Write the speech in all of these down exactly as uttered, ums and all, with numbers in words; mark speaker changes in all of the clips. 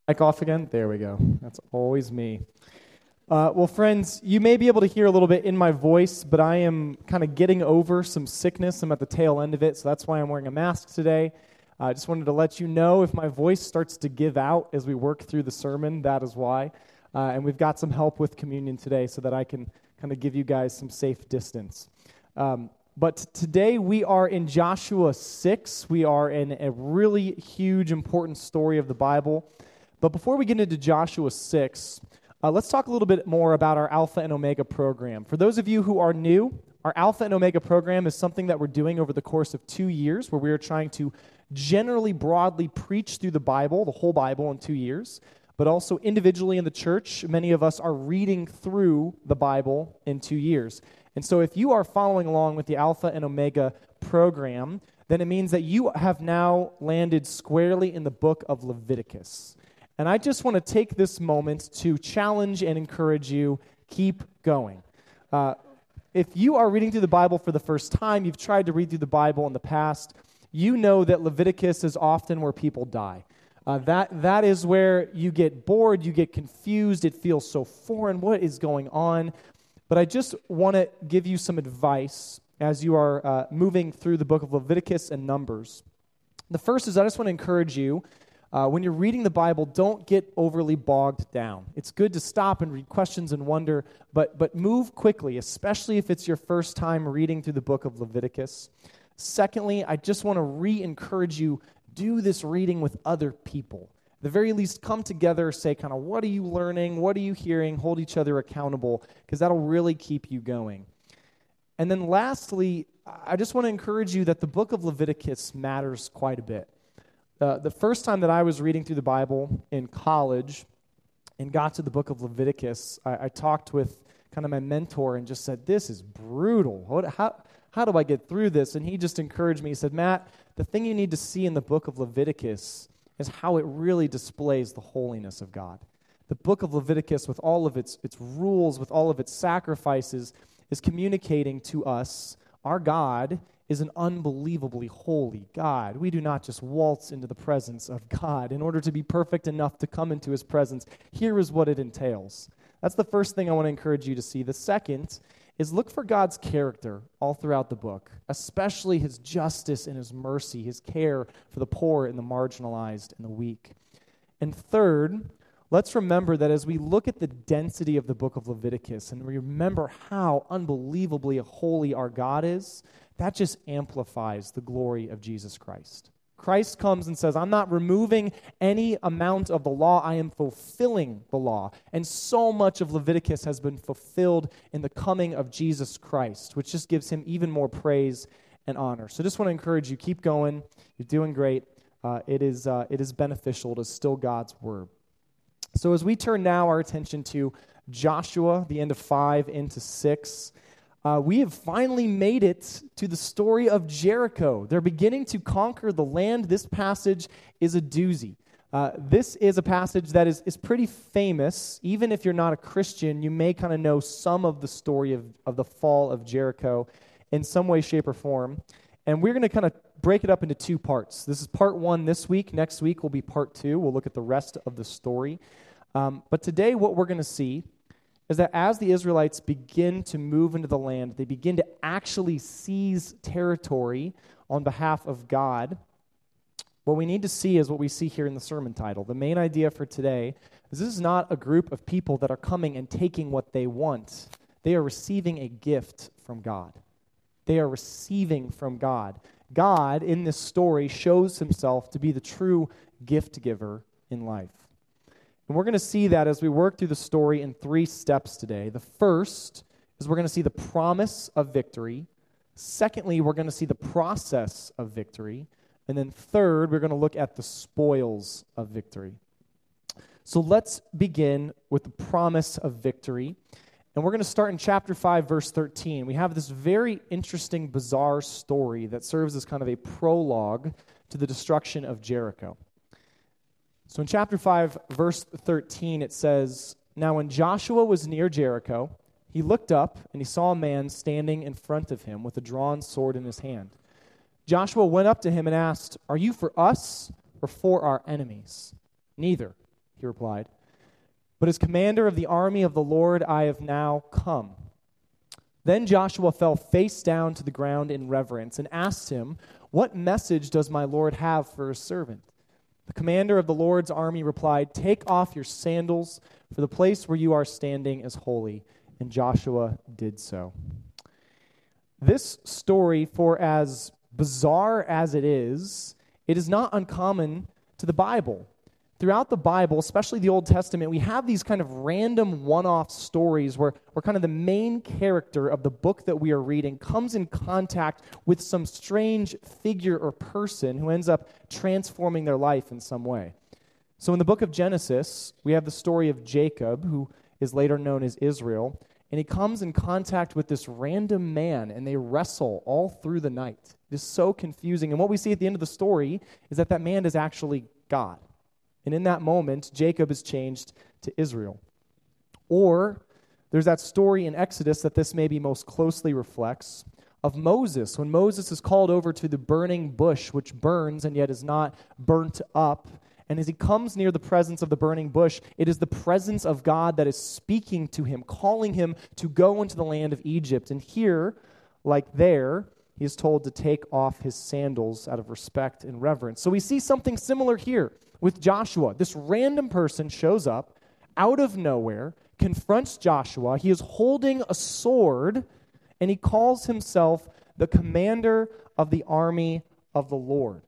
Speaker 1: Mic off again? There we go. That's always me. Uh, well, friends, you may be able to hear a little bit in my voice, but I am kind of getting over some sickness. I'm at the tail end of it, so that's why I'm wearing a mask today. I uh, just wanted to let you know if my voice starts to give out as we work through the sermon, that is why. Uh, and we've got some help with communion today so that I can kind of give you guys some safe distance. Um, but today we are in Joshua six. We are in a really huge, important story of the Bible. But before we get into Joshua six, uh, let's talk a little bit more about our Alpha and Omega program. For those of you who are new, our Alpha and Omega program is something that we're doing over the course of two years where we are trying to generally broadly preach through the Bible, the whole Bible in two years, but also individually in the church, many of us are reading through the Bible in two years. And so if you are following along with the Alpha and Omega program, then it means that you have now landed squarely in the book of Leviticus. And I just want to take this moment to challenge and encourage you, keep going. Uh, if you are reading through the Bible for the first time, you've tried to read through the Bible in the past, you know that Leviticus is often where people die. Uh, that that is where you get bored, you get confused, it feels so foreign, what is going on? But I just want to give you some advice as you are uh, moving through the book of Leviticus and Numbers. The first is I just want to encourage you, Uh, when you're reading the Bible, don't get overly bogged down. It's good to stop and read questions and wonder, but but move quickly, especially if it's your first time reading through the book of Leviticus. Secondly, I just want to re-encourage you, do this reading with other people. At the very least, come together, say kind of, what are you learning? What are you hearing? Hold each other accountable, because that'll really keep you going. And then lastly, I just want to encourage you that the book of Leviticus matters quite a bit. Uh, the first time that I was reading through the Bible in college and got to the book of Leviticus, I, I talked with kind of my mentor and just said, this is brutal. What, how, how do I get through this? And he just encouraged me. He said, Matt, the thing you need to see in the book of Leviticus is how it really displays the holiness of God. The book of Leviticus, with all of its, its rules, with all of its sacrifices, is communicating to us our God is an unbelievably holy God. We do not just waltz into the presence of God in order to be perfect enough to come into his presence. Here is what it entails. That's the first thing I want to encourage you to see. The second is look for God's character all throughout the book, especially his justice and his mercy, his care for the poor and the marginalized and the weak. And third, let's remember that as we look at the density of the book of Leviticus and we remember how unbelievably holy our God is, that just amplifies the glory of Jesus Christ. Christ comes and says, I'm not removing any amount of the law, I am fulfilling the law. And so much of Leviticus has been fulfilled in the coming of Jesus Christ, which just gives him even more praise and honor. So I just want to encourage you, keep going. You're doing great. Uh, it is uh, it is beneficial. It is still God's word. So as we turn now our attention to Joshua, the end of five into six, Uh, we have finally made it to the story of Jericho. They're beginning to conquer the land. This passage is a doozy. Uh, this is a passage that is, is pretty famous. Even if you're not a Christian, you may kind of know some of the story of, of the fall of Jericho in some way, shape, or form. And we're going to kind of break it up into two parts. This is part one this week. Next week will be part two. We'll look at the rest of the story. Um, but today what we're going to see is that as the Israelites begin to move into the land, they begin to actually seize territory on behalf of God. What we need to see is what we see here in the sermon title. The main idea for today is this is not a group of people that are coming and taking what they want. They are receiving a gift from God. They are receiving from God. God, in this story, shows himself to be the true gift giver in life. And we're going to see that as we work through the story in three steps today. The first is we're going to see the promise of victory. Secondly, we're going to see the process of victory. And then third, we're going to look at the spoils of victory. So let's begin with the promise of victory. And we're going to start in chapter five, verse thirteen. We have this very interesting, bizarre story that serves as kind of a prologue to the destruction of Jericho. So in chapter five, verse thirteen, it says, Now when Joshua was near Jericho, he looked up and he saw a man standing in front of him with a drawn sword in his hand. Joshua went up to him and asked, Are you for us or for our enemies? Neither, he replied. "But as commander of the army of the Lord, I have now come." Then Joshua fell face down to the ground in reverence and asked him, "What message does my Lord have for his servant?" The commander of the Lord's army replied, "Take off your sandals, for the place where you are standing is holy." And Joshua did so. This story, for as bizarre as it is, it is not uncommon to the Bible. Throughout the Bible, especially the Old Testament, we have these kind of random one-off stories where, where kind of the main character of the book that we are reading comes in contact with some strange figure or person who ends up transforming their life in some way. So in the book of Genesis, we have the story of Jacob, who is later known as Israel, and he comes in contact with this random man, and they wrestle all through the night. It is so confusing. And what we see at the end of the story is that that man is actually God. And in that moment, Jacob is changed to Israel. Or there's that story in Exodus that this maybe most closely reflects of Moses, when Moses is called over to the burning bush, which burns and yet is not burnt up. And as he comes near the presence of the burning bush, it is the presence of God that is speaking to him, calling him to go into the land of Egypt. And here, like there, he is told to take off his sandals out of respect and reverence. So we see something similar here with Joshua. This random person shows up out of nowhere, confronts Joshua. He is holding a sword, and he calls himself the commander of the army of the Lord.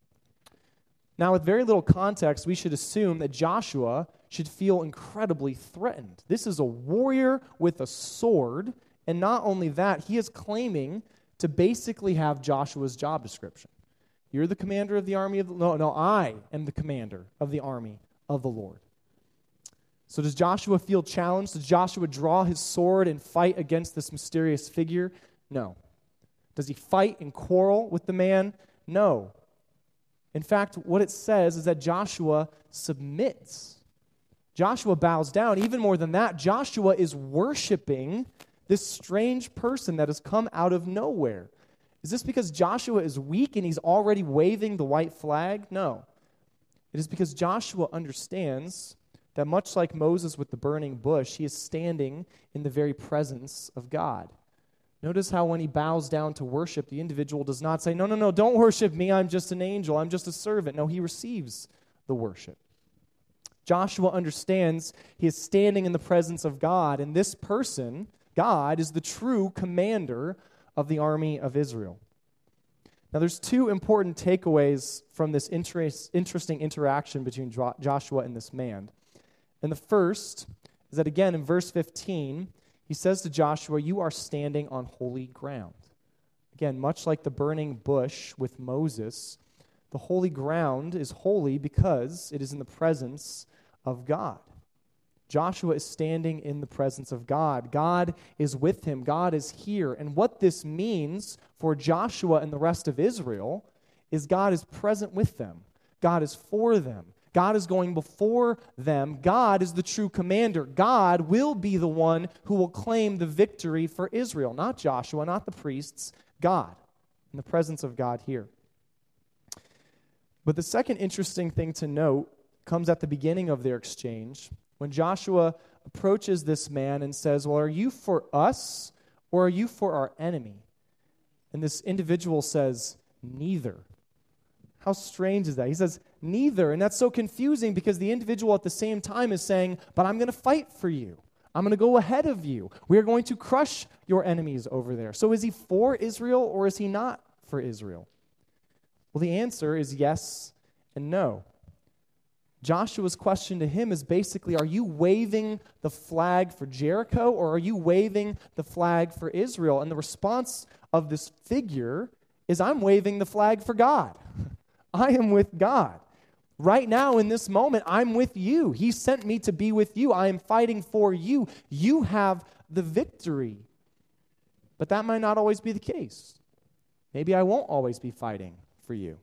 Speaker 1: Now, with very little context, we should assume that Joshua should feel incredibly threatened. This is a warrior with a sword, and not only that, he is claiming to basically have Joshua's job description. You're the commander of the army of the... No, no, I am the commander of the army of the Lord. So does Joshua feel challenged? Does Joshua draw his sword and fight against this mysterious figure? No. Does he fight and quarrel with the man? No. In fact, what it says is that Joshua submits. Joshua bows down. Even more than that, Joshua is worshiping this strange person that has come out of nowhere. Is this because Joshua is weak and he's already waving the white flag? No. It is because Joshua understands that much like Moses with the burning bush, he is standing in the very presence of God. Notice how when he bows down to worship, the individual does not say, no, no, no, don't worship me, I'm just an angel, I'm just a servant. No, he receives the worship. Joshua understands he is standing in the presence of God, and this person, God, is the true commander of the army of Israel. Now, there's two important takeaways from this interest, interesting interaction between Jo- Joshua and this man. And the first is that, again, in verse fifteen, he says to Joshua, "You are standing on holy ground." Again, much like the burning bush with Moses, the holy ground is holy because it is in the presence of God. Joshua is standing in the presence of God. God is with him. God is here. And what this means for Joshua and the rest of Israel is God is present with them. God is for them. God is going before them. God is the true commander. God will be the one who will claim the victory for Israel. Not Joshua, not the priests, God. In the presence of God here. But the second interesting thing to note comes at the beginning of their exchange, when Joshua approaches this man and says, "Well, are you for us or are you for our enemy?" And this individual says, "Neither." How strange is that? He says, "Neither." And that's so confusing because the individual at the same time is saying, "But I'm going to fight for you. I'm going to go ahead of you. We are going to crush your enemies over there." So is he for Israel or is he not for Israel? Well, the answer is yes and no. Joshua's question to him is basically, are you waving the flag for Jericho or are you waving the flag for Israel? And the response of this figure is, I'm waving the flag for God. I am with God. Right now in this moment, I'm with you. He sent me to be with you. I am fighting for you. You have the victory. But that might not always be the case. Maybe I won't always be fighting for you.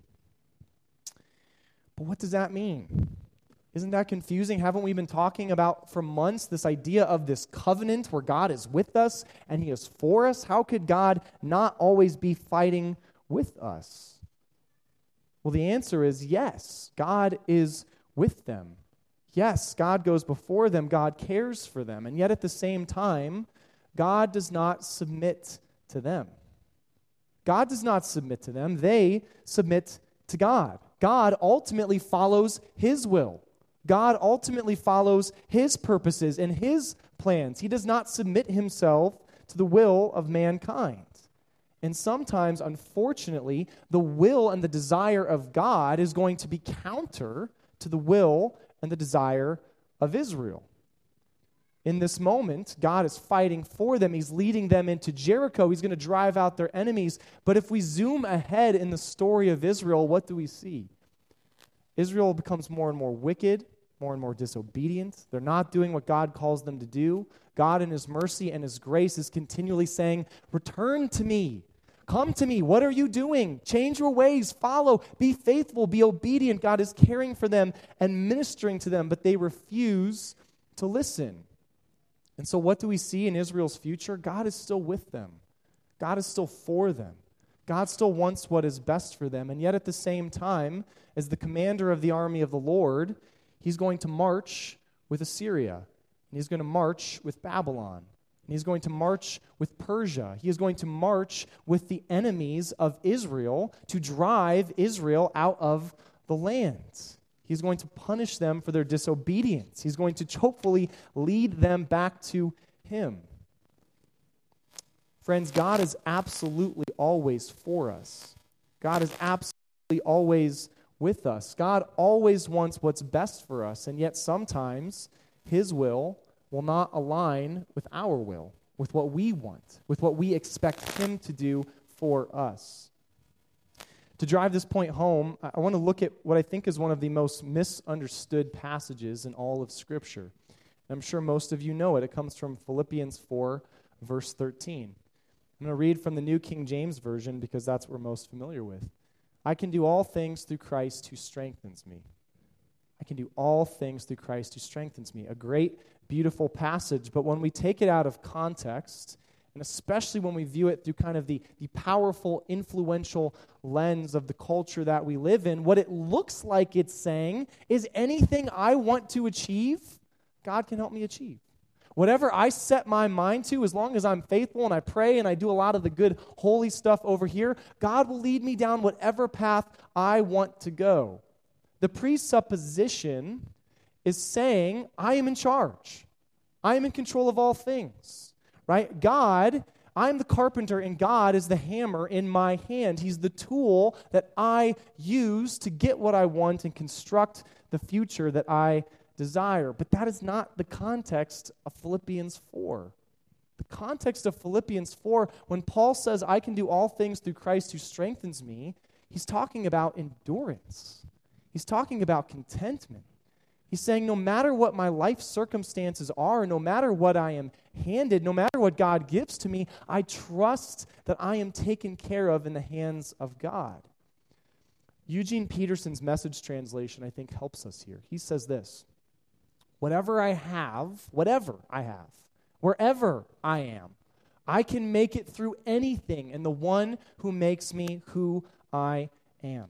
Speaker 1: But what does that mean? Isn't that confusing? Haven't we been talking about for months this idea of this covenant where God is with us and he is for us? How could God not always be fighting with us? Well, the answer is yes. God is with them. Yes, God goes before them. God cares for them. And yet at the same time, God does not submit to them. God does not submit to them. They submit to God. God ultimately follows His will. God ultimately follows His purposes and His plans. He does not submit Himself to the will of mankind. And sometimes, unfortunately, the will and the desire of God is going to be counter to the will and the desire of Israel. In this moment, God is fighting for them. He's leading them into Jericho. He's going to drive out their enemies. But if we zoom ahead in the story of Israel, what do we see? Israel becomes more and more wicked, more and more disobedient. They're not doing what God calls them to do. God in His mercy and His grace is continually saying, return to me. Come to me. What are you doing? Change your ways. Follow. Be faithful. Be obedient. God is caring for them and ministering to them, but they refuse to listen. And so what do we see in Israel's future? God is still with them. God is still for them. God still wants what is best for them. And yet at the same time, as the commander of the army of the Lord, He's going to march with Assyria. And He's going to march with Babylon. And He's going to march with Persia. He is going to march with the enemies of Israel to drive Israel out of the land. He's going to punish them for their disobedience. He's going to hopefully lead them back to Him. Friends, God is absolutely always for us. God is absolutely always with us. God always wants what's best for us, and yet sometimes His will will not align with our will, with what we want, with what we expect Him to do for us. To drive this point home, I want to look at what I think is one of the most misunderstood passages in all of Scripture. I'm sure most of you know it. It comes from Philippians four, verse thirteen. I'm going to read from the New King James Version because that's what we're most familiar with. I can do all things through Christ who strengthens me. I can do all things through Christ who strengthens me. A great, beautiful passage, but when we take it out of context, and especially when we view it through kind of the, the powerful, influential lens of the culture that we live in, what it looks like it's saying is anything I want to achieve, God can help me achieve. Whatever I set my mind to, as long as I'm faithful and I pray and I do a lot of the good, holy stuff over here, God will lead me down whatever path I want to go. The presupposition is saying, I am in charge. I am in control of all things. Right? God, I'm the carpenter, and God is the hammer in my hand. He's the tool that I use to get what I want and construct the future that I desire. But that is not the context of Philippians four. The context of Philippians four, when Paul says, I can do all things through Christ who strengthens me, he's talking about endurance. He's talking about contentment. He's saying no matter what my life circumstances are, no matter what I am handed, no matter what God gives to me, I trust that I am taken care of in the hands of God. Eugene Peterson's Message translation, I think, helps us here. He says this, whatever I have, whatever I have, wherever I am, I can make it through anything in the one who makes me who I am.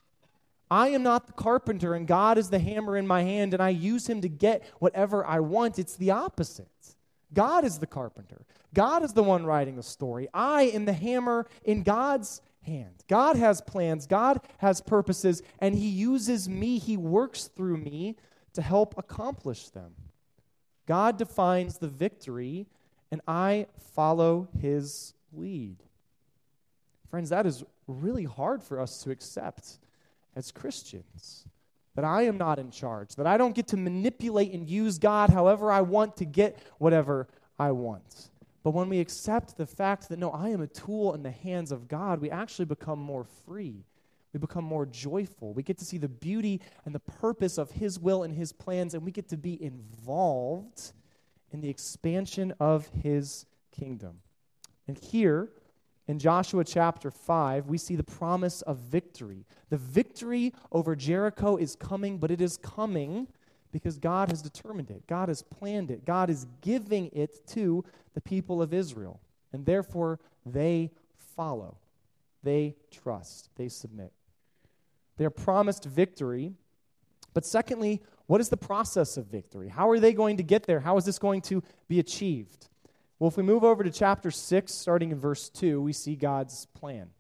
Speaker 1: I am not the carpenter, and God is the hammer in my hand, and I use Him to get whatever I want. It's the opposite. God is the carpenter. God is the one writing the story. I am the hammer in God's hand. God has plans. God has purposes, and He uses me. He works through me to help accomplish them. God defines the victory, and I follow His lead. Friends, that is really hard for us to accept as Christians, that I am not in charge, that I don't get to manipulate and use God however I want to get whatever I want. But when we accept the fact that, no, I am a tool in the hands of God, we actually become more free. We become more joyful. We get to see the beauty and the purpose of His will and His plans, and we get to be involved in the expansion of His kingdom. And here, in Joshua chapter five, we see the promise of victory. The victory over Jericho is coming, but it is coming because God has determined it. God has planned it. God is giving it to the people of Israel. And therefore, they follow. They trust. They submit. They are promised victory But secondly, what is the process of victory? How are they going to get there? How is this going to be achieved? Well, if we move over to chapter six, starting in verse two, we see God's plan.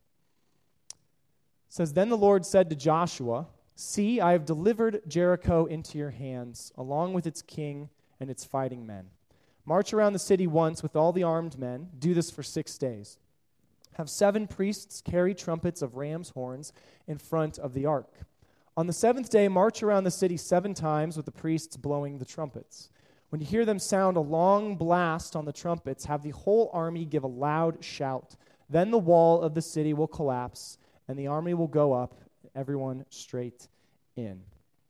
Speaker 1: It says, "Then the Lord said to Joshua, 'See, I have delivered Jericho into your hands, along with its king and its fighting men. March around the city once with all the armed men. Do this for six days. Have seven priests carry trumpets of ram's horns in front of the ark. On the seventh day, march around the city seven times with the priests blowing the trumpets. When you hear them sound a long blast on the trumpets, have the whole army give a loud shout. Then the wall of the city will collapse, and the army will go up, everyone straight in.'"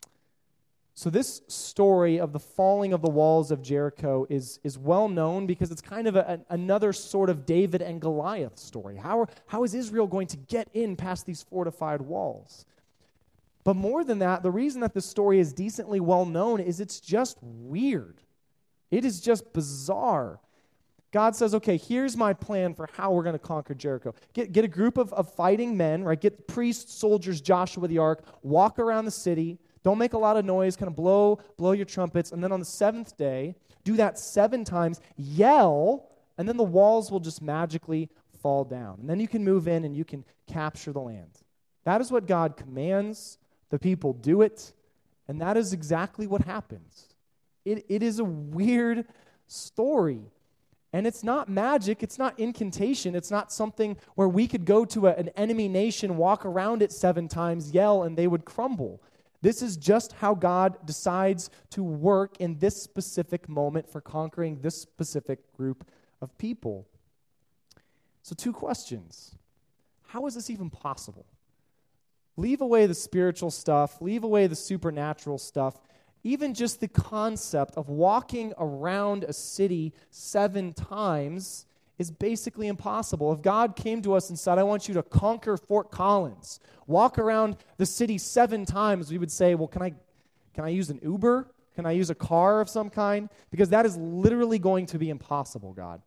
Speaker 1: So this story of the falling of the walls of Jericho is, is well known because it's kind of a, a, another sort of David and Goliath story. How, are, how is Israel going to get in past these fortified walls? But more than that, the reason that this story is decently well known is it's just weird. It is just bizarre. God says, okay, here's my plan for how we're going to conquer Jericho. Get, get a group of, of fighting men, right? Get priests, soldiers, Joshua the ark, walk around the city. Don't make a lot of noise, kind of blow, blow your trumpets. And then on the seventh day, do that seven times, yell, and then the walls will just magically fall down. And then you can move in and you can capture the land. That is what God commands. The people do it. And that is exactly what happens. It, it is a weird story. And it's not magic, it's not incantation, it's not something where we could go to a, an enemy nation, walk around it seven times, yell, and they would crumble. This is just how God decides to work in this specific moment for conquering this specific group of people. So two questions. How is this even possible? Leave away the spiritual stuff, leave away the supernatural stuff. Even just the concept of walking around a city seven times is basically impossible. If God came to us and said, I want you to conquer Fort Collins, walk around the city seven times, we would say, well, can I, can I use an Uber? Can I use a car of some kind? Because that is literally going to be impossible, God.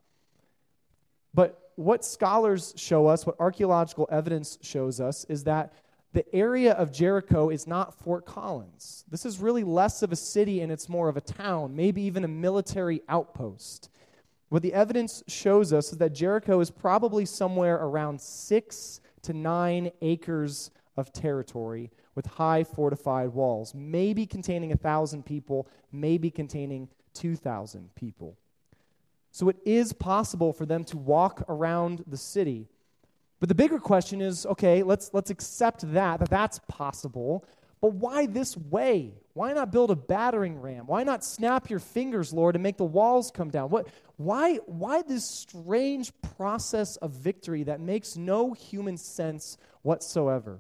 Speaker 1: But what scholars show us, what archaeological evidence shows us, is that the area of Jericho is not Fort Collins. This is really less of a city and it's more of a town, maybe even a military outpost. What the evidence shows us is that Jericho is probably somewhere around six to nine acres of territory with high fortified walls, maybe containing a thousand people, maybe containing two thousand people. So it is possible for them to walk around the city. But the bigger question is, okay, let's let's accept that, that that's possible, but why this way? Why not build a battering ram? Why not snap your fingers, Lord, and make the walls come down? What, why, why this strange process of victory that makes no human sense whatsoever?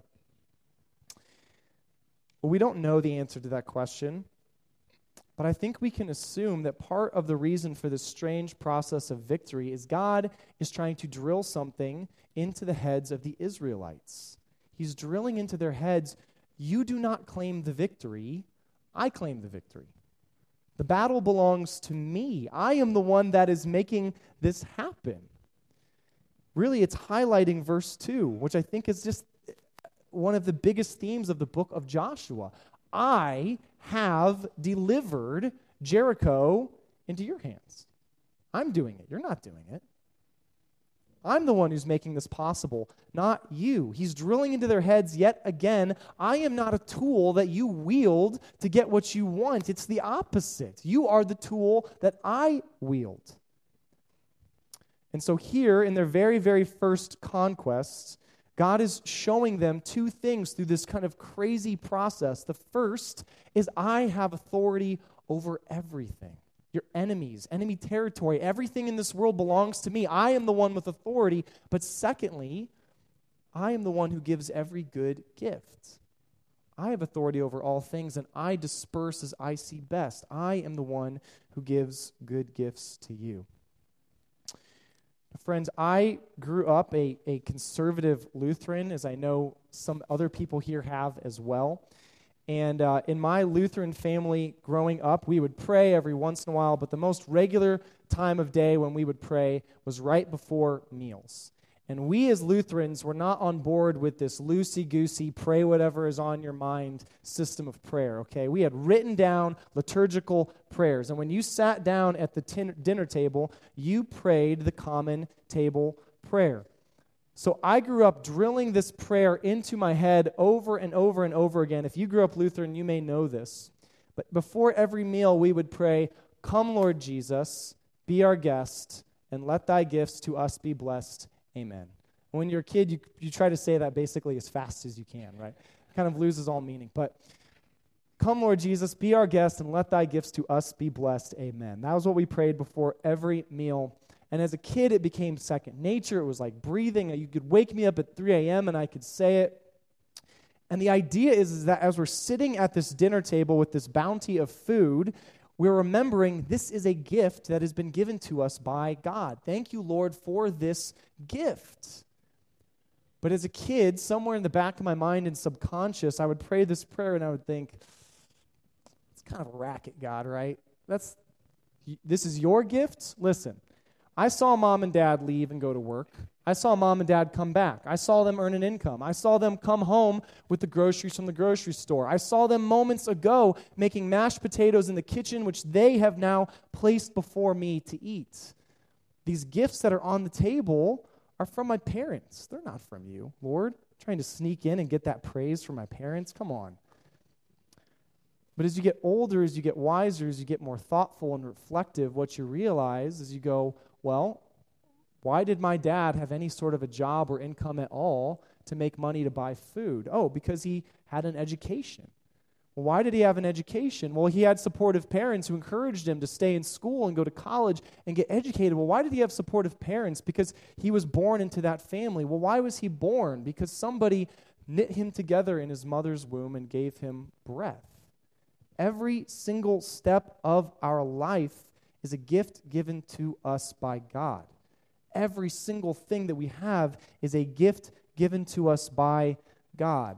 Speaker 1: Well, we don't know the answer to that question, but I think we can assume that part of the reason for this strange process of victory is God is trying to drill something into the heads of the Israelites. He's drilling into their heads, you do not claim the victory, I claim the victory. The battle belongs to me. I am the one that is making this happen. Really, it's highlighting verse two, which I think is just one of the biggest themes of the book of Joshua. I have delivered Jericho into your hands. I'm doing it. You're not doing it. I'm the one who's making this possible, not you. He's drilling into their heads yet again. I am not a tool that you wield to get what you want. It's the opposite. You are the tool that I wield. And so here, in their very, very first conquests, God is showing them two things through this kind of crazy process. The first is I have authority over everything. Your enemies, enemy territory, everything in this world belongs to me. I am the one with authority. But secondly, I am the one who gives every good gift. I have authority over all things, and I disperse as I see best. I am the one who gives good gifts to you. Friends, I grew up a, a conservative Lutheran, as I know some other people here have as well. And uh, in my Lutheran family growing up, we would pray every once in a while, but the most regular time of day when we would pray was right before meals. And we as Lutherans were not on board with this loosey-goosey, pray whatever is on your mind system of prayer, okay? We had written down liturgical prayers. And when you sat down at the tin- dinner table, you prayed the common table prayer. So I grew up drilling this prayer into my head over and over and over again. If you grew up Lutheran, you may know this. But before every meal, we would pray, "Come, Lord Jesus, be our guest, and let thy gifts to us be blessed. Amen." When you're a kid, you, you try to say that basically as fast as you can, right? It kind of loses all meaning. But, "Come, Lord Jesus, be our guest, and let thy gifts to us be blessed. Amen." That was what we prayed before every meal. And as a kid, it became second nature. It was like breathing. You could wake me up at three a.m. and I could say it. And the idea is, is that as we're sitting at this dinner table with this bounty of food, we're remembering this is a gift that has been given to us by God. Thank you, Lord, for this gift. But as a kid, somewhere in the back of my mind and subconscious, I would pray this prayer and I would think, it's kind of a racket, God, right? That's this is your gift? Listen. I saw mom and dad leave and go to work. I saw mom and dad come back. I saw them earn an income. I saw them come home with the groceries from the grocery store. I saw them moments ago making mashed potatoes in the kitchen, which they have now placed before me to eat. These gifts that are on the table are from my parents. They're not from you, Lord. I'm trying to sneak in and get that praise from my parents. Come on. But as you get older, as you get wiser, as you get more thoughtful and reflective, what you realize is you go, well, why did my dad have any sort of a job or income at all to make money to buy food? Oh, because he had an education. Well, why did he have an education? Well, he had supportive parents who encouraged him to stay in school and go to college and get educated. Well, why did he have supportive parents? Because he was born into that family. Well, why was he born? Because somebody knit him together in his mother's womb and gave him breath. Every single step of our life is a gift given to us by God. Every single thing that we have is a gift given to us by God.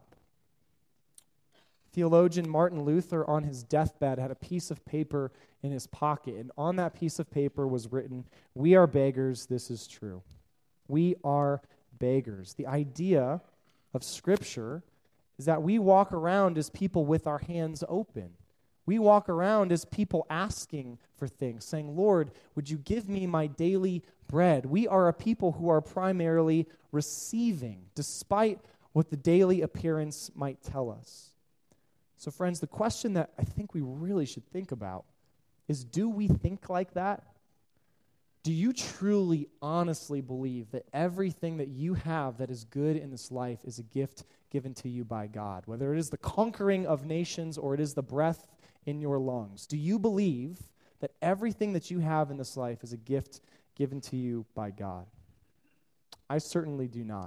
Speaker 1: Theologian Martin Luther, on his deathbed, had a piece of paper in his pocket, and on that piece of paper was written, "We are beggars, this is true." We are beggars. The idea of Scripture is that we walk around as people with our hands open. We walk around as people asking for things, saying, "Lord, would you give me my daily bread?" We are a people who are primarily receiving, despite what the daily appearance might tell us. So, friends, the question that I think we really should think about is, do we think like that? Do you truly, honestly believe that everything that you have that is good in this life is a gift given to you by God? Whether it is the conquering of nations or it is the breath in your lungs. Do you believe that everything that you have in this life is a gift given to you by God? I certainly do not.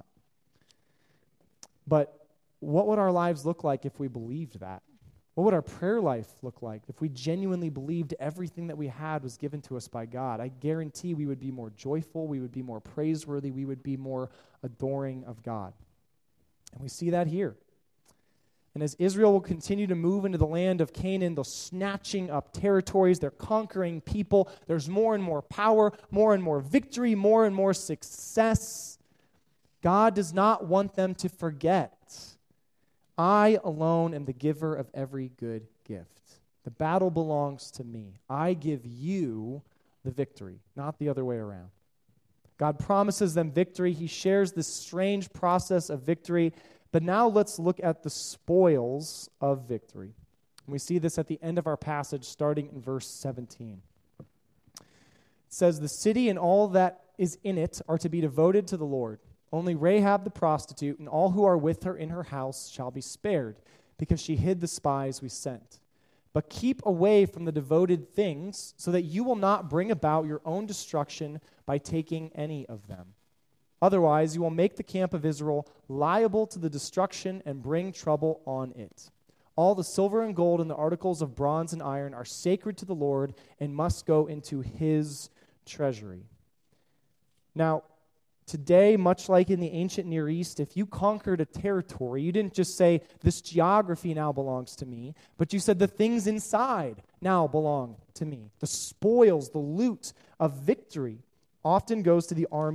Speaker 1: But what would our lives look like if we believed that? What would our prayer life look like if we genuinely believed everything that we had was given to us by God? I guarantee we would be more joyful, we would be more praiseworthy, we would be more adoring of God. And we see that here. And as Israel will continue to move into the land of Canaan, they're snatching up territories, they're conquering people, there's more and more power, more and more victory, more and more success. God does not want them to forget, I alone am the giver of every good gift. The battle belongs to me. I give you the victory, not the other way around. God promises them victory. He shares this strange process of victory. But now let's look at the spoils of victory. And we see this at the end of our passage, starting in verse seventeen. It says, "The city and all that is in it are to be devoted to the Lord. Only Rahab the prostitute and all who are with her in her house shall be spared, because she hid the spies we sent. But keep away from the devoted things, so that you will not bring about your own destruction by taking any of them. Otherwise, you will make the camp of Israel liable to the destruction and bring trouble on it. All the silver and gold and the articles of bronze and iron are sacred to the Lord and must go into his treasury." Now, today, much like in the ancient Near East, if you conquered a territory, you didn't just say, "This geography now belongs to me," but you said, "The things inside now belong to me." The spoils, the loot of victory often goes to the army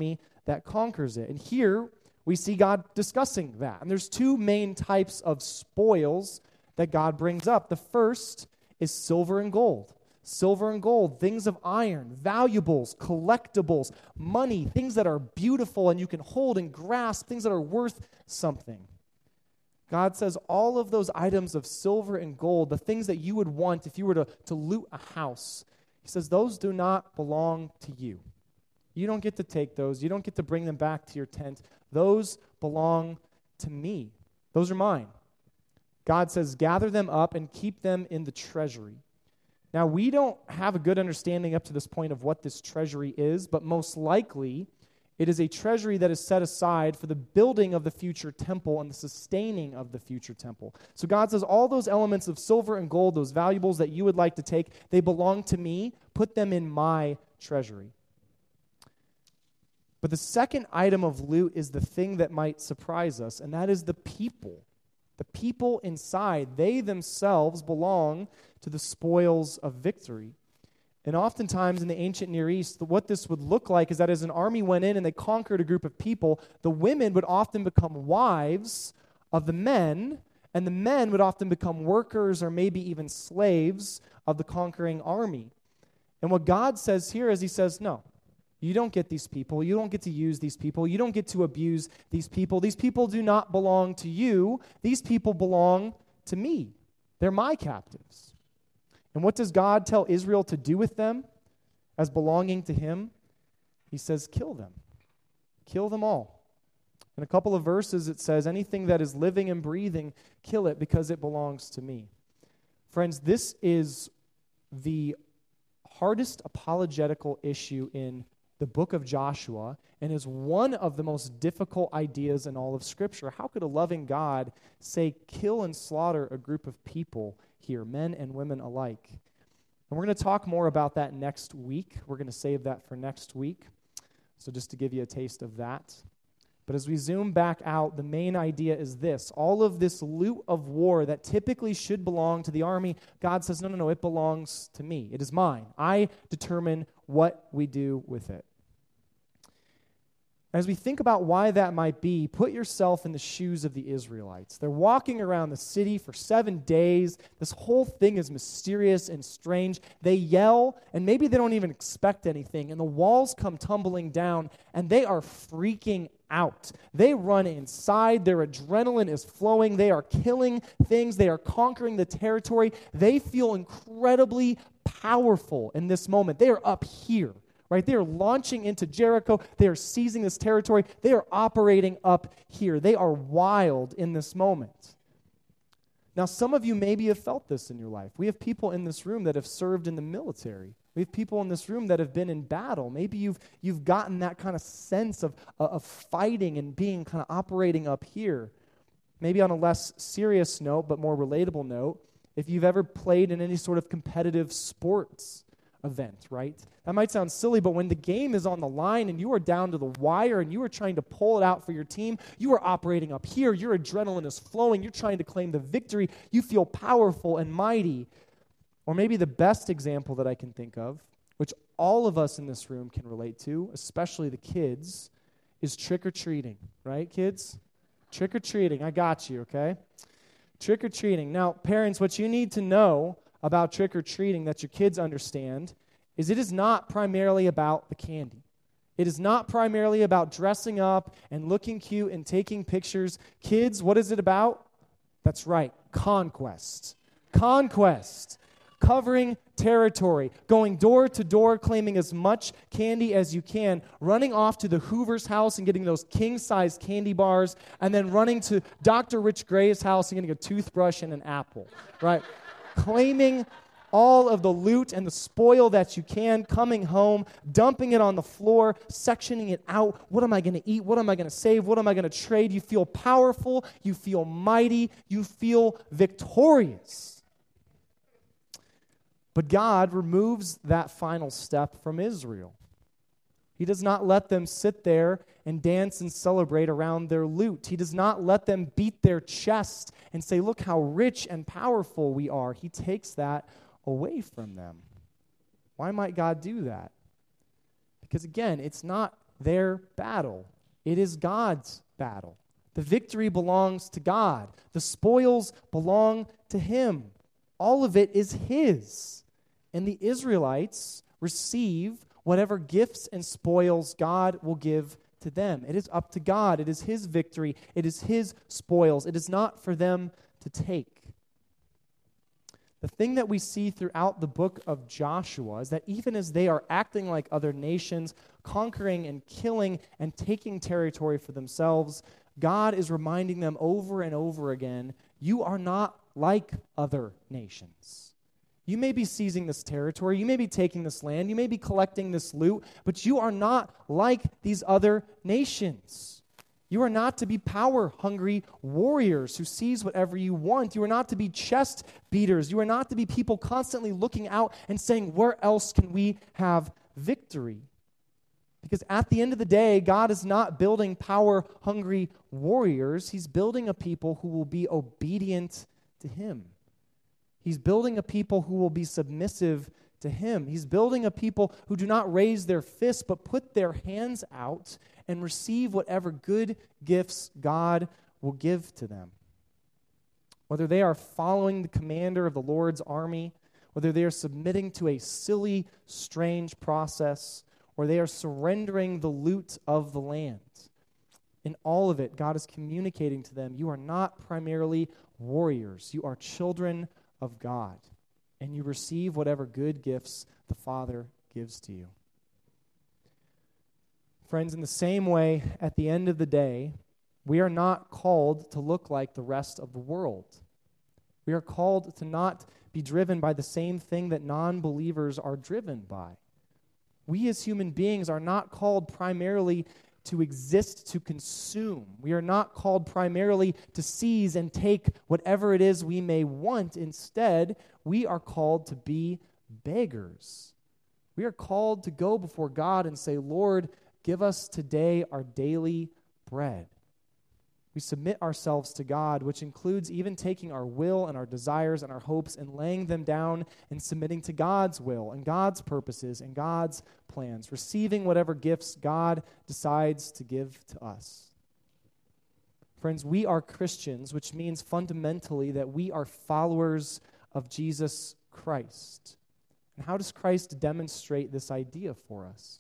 Speaker 1: that conquers it. And here we see God discussing that. And there's two main types of spoils that God brings up. The first is silver and gold. Silver and gold, things of iron, valuables, collectibles, money, things that are beautiful and you can hold and grasp, things that are worth something. God says all of those items of silver and gold, the things that you would want if you were to, to loot a house, he says those do not belong to you. You don't get to take those. You don't get to bring them back to your tent. Those belong to me. Those are mine. God says, gather them up and keep them in the treasury. Now, we don't have a good understanding up to this point of what this treasury is, but most likely it is a treasury that is set aside for the building of the future temple and the sustaining of the future temple. So God says, all those elements of silver and gold, those valuables that you would like to take, they belong to me. Put them in my treasury. But the second item of loot is the thing that might surprise us, and that is the people. The people inside, they themselves belong to the spoils of victory. And oftentimes in the ancient Near East, what this would look like is that as an army went in and they conquered a group of people, the women would often become wives of the men, and the men would often become workers or maybe even slaves of the conquering army. And what God says here is he says, no. You don't get these people. You don't get to use these people. You don't get to abuse these people. These people do not belong to you. These people belong to me. They're my captives. And what does God tell Israel to do with them as belonging to him? He says, kill them. Kill them all. In a couple of verses, it says, anything that is living and breathing, kill it because it belongs to me. Friends, this is the hardest apologetical issue in the book of Joshua, and is one of the most difficult ideas in all of Scripture. How could a loving God say, kill and slaughter a group of people here, men and women alike? And we're going to talk more about that next week. We're going to save that for next week. So just to give you a taste of that. But as we zoom back out, the main idea is this. All of this loot of war that typically should belong to the army, God says, no, no, no, it belongs to me. It is mine. I determine what we do with it. As we think about why that might be, put yourself in the shoes of the Israelites. They're walking around the city for seven days. This whole thing is mysterious and strange. They yell, and maybe they don't even expect anything, and the walls come tumbling down, and they are freaking out. They run inside. Their adrenaline is flowing. They are killing things. They are conquering the territory. They feel incredibly powerful in this moment. They are up here. Right? They are launching into Jericho. They are seizing this territory. They are operating up here. They are wild in this moment. Now, some of you maybe have felt this in your life. We have people in this room that have served in the military. We have people in this room that have been in battle. Maybe you've you've gotten that kind of sense of, uh, of fighting and being kind of operating up here. Maybe on a less serious note, but more relatable note, if you've ever played in any sort of competitive sports event, right? That might sound silly, but when the game is on the line and you are down to the wire and you are trying to pull it out for your team, you are operating up here, your adrenaline is flowing, you're trying to claim the victory, you feel powerful and mighty. Or maybe the best example that I can think of, which all of us in this room can relate to, especially the kids, is trick-or-treating, right, kids? Trick-or-treating, I got you, okay? Trick-or-treating. Now, parents, what you need to know about trick-or-treating that your kids understand is it is not primarily about the candy. It is not primarily about dressing up and looking cute and taking pictures. Kids, what is it about? That's right, conquest. Conquest. Covering territory, going door to door, claiming as much candy as you can, running off to the Hoover's house and getting those king-size candy bars, and then running to Doctor Rich Gray's house and getting a toothbrush and an apple, right? Claiming all of the loot and the spoil that you can, coming home, dumping it on the floor, sectioning it out. What am I going to eat? What am I going to save? What am I going to trade? You feel powerful. You feel mighty. You feel victorious. But God removes that final step from Israel. He does not let them sit there and dance and celebrate around their loot. He does not let them beat their chest and say, look how rich and powerful we are. He takes that away from them. Why might God do that? Because again, it's not their battle. It is God's battle. The victory belongs to God. The spoils belong to him. All of it is his. And the Israelites receive whatever gifts and spoils God will give to them. It is up to God. It is his victory. It is his spoils. It is not for them to take. The thing that we see throughout the book of Joshua is that even as they are acting like other nations, conquering and killing and taking territory for themselves, God is reminding them over and over again, you are not like other nations. You may be seizing this territory, you may be taking this land, you may be collecting this loot, but you are not like these other nations. You are not to be power-hungry warriors who seize whatever you want. You are not to be chest beaters. You are not to be people constantly looking out and saying, where else can we have victory? Because at the end of the day, God is not building power-hungry warriors. He's building a people who will be obedient to him. He's building a people who will be submissive to him. He's building a people who do not raise their fists, but put their hands out and receive whatever good gifts God will give to them. Whether they are following the commander of the Lord's army, whether they are submitting to a silly, strange process, or they are surrendering the loot of the land. In all of it, God is communicating to them, you are not primarily warriors. You are children of God, and you receive whatever good gifts the Father gives to you. Friends, in the same way, at the end of the day, we are not called to look like the rest of the world. We are called to not be driven by the same thing that non-believers are driven by. We as human beings are not called primarily to exist to consume. We are not called primarily to seize and take whatever it is we may want. Instead, we are called to be beggars. We are called to go before God and say, Lord, give us today our daily bread. We submit ourselves to God, which includes even taking our will and our desires and our hopes and laying them down and submitting to God's will and God's purposes and God's plans, receiving whatever gifts God decides to give to us. Friends, we are Christians, which means fundamentally that we are followers of Jesus Christ. And how does Christ demonstrate this idea for us?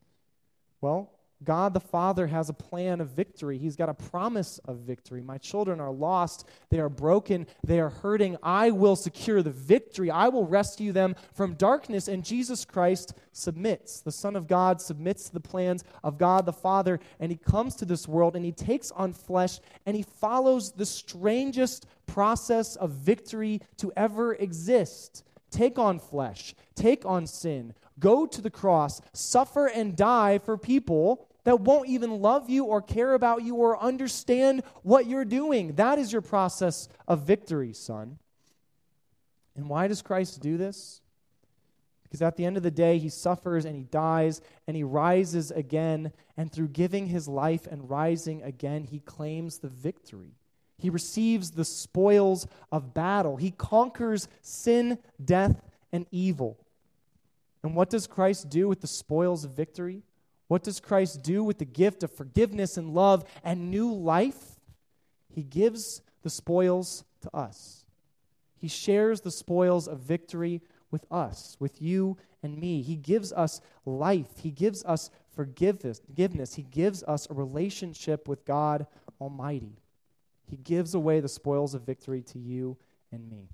Speaker 1: Well, God the Father has a plan of victory. He's got a promise of victory. My children are lost. They are broken. They are hurting. I will secure the victory. I will rescue them from darkness. And Jesus Christ submits. The Son of God submits to the plans of God the Father. And he comes to this world and he takes on flesh and he follows the strangest process of victory to ever exist. Take on flesh. Take on sin. Go to the cross, suffer and die for people that won't even love you or care about you or understand what you're doing. That is your process of victory, son. And why does Christ do this? Because at the end of the day, he suffers and he dies and he rises again. And through giving his life and rising again, he claims the victory. He receives the spoils of battle. He conquers sin, death, and evil. And what does Christ do with the spoils of victory? What does Christ do with the gift of forgiveness and love and new life? He gives the spoils to us. He shares the spoils of victory with us, with you and me. He gives us life. He gives us forgiveness. He gives us a relationship with God Almighty. He gives away the spoils of victory to you and me.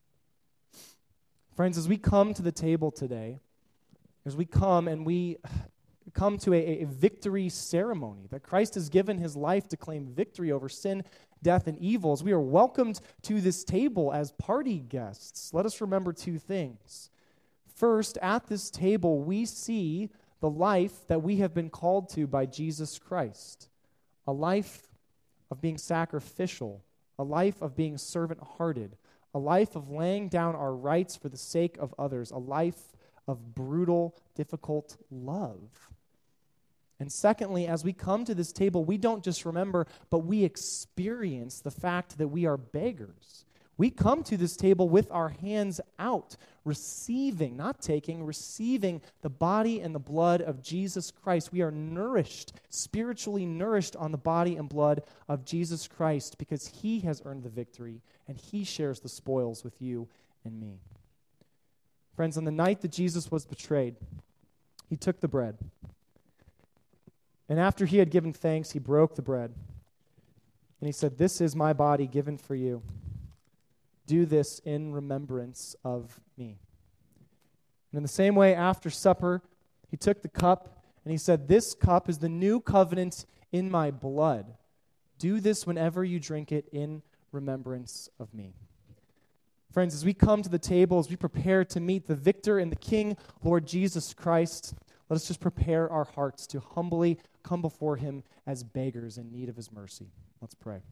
Speaker 1: Friends, as we come to the table today, as we come and we come to a, a victory ceremony, that Christ has given his life to claim victory over sin, death, and evil, as we are welcomed to this table as party guests, let us remember two things. First, at this table, we see the life that we have been called to by Jesus Christ, a life of being sacrificial, a life of being servant-hearted, a life of laying down our rights for the sake of others, a life of brutal, difficult love. And secondly, as we come to this table, we don't just remember, but we experience the fact that we are beggars. We come to this table with our hands out, receiving, not taking, receiving the body and the blood of Jesus Christ. We are nourished, spiritually nourished on the body and blood of Jesus Christ because he has earned the victory and he shares the spoils with you and me. Friends, on the night that Jesus was betrayed, he took the bread. And after he had given thanks, he broke the bread. And he said, "This is my body given for you. Do this in remembrance of me." And in the same way, after supper, he took the cup and he said, "This cup is the new covenant in my blood. Do this whenever you drink it in remembrance of me." Friends, as we come to the table, as we prepare to meet the victor and the King, Lord Jesus Christ, let us just prepare our hearts to humbly come before him as beggars in need of his mercy. Let's pray.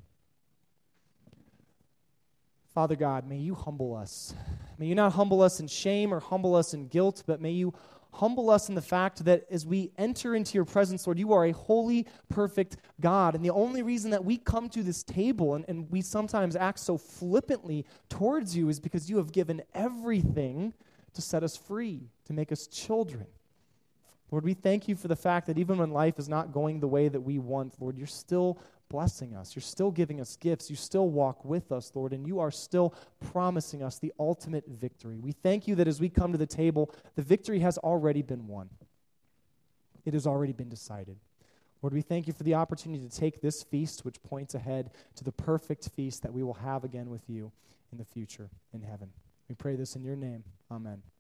Speaker 1: Father God, may you humble us. May you not humble us in shame or humble us in guilt, but may you humble us in the fact that as we enter into your presence, Lord, you are a holy, perfect God. And the only reason that we come to this table and, and we sometimes act so flippantly towards you is because you have given everything to set us free, to make us children. Lord, we thank you for the fact that even when life is not going the way that we want, Lord, you're still blessing us. You're still giving us gifts. You still walk with us, Lord, and you are still promising us the ultimate victory. We thank you that as we come to the table, the victory has already been won. It has already been decided. Lord, we thank you for the opportunity to take this feast, which points ahead to the perfect feast that we will have again with you in the future in heaven. We pray this in your name. Amen.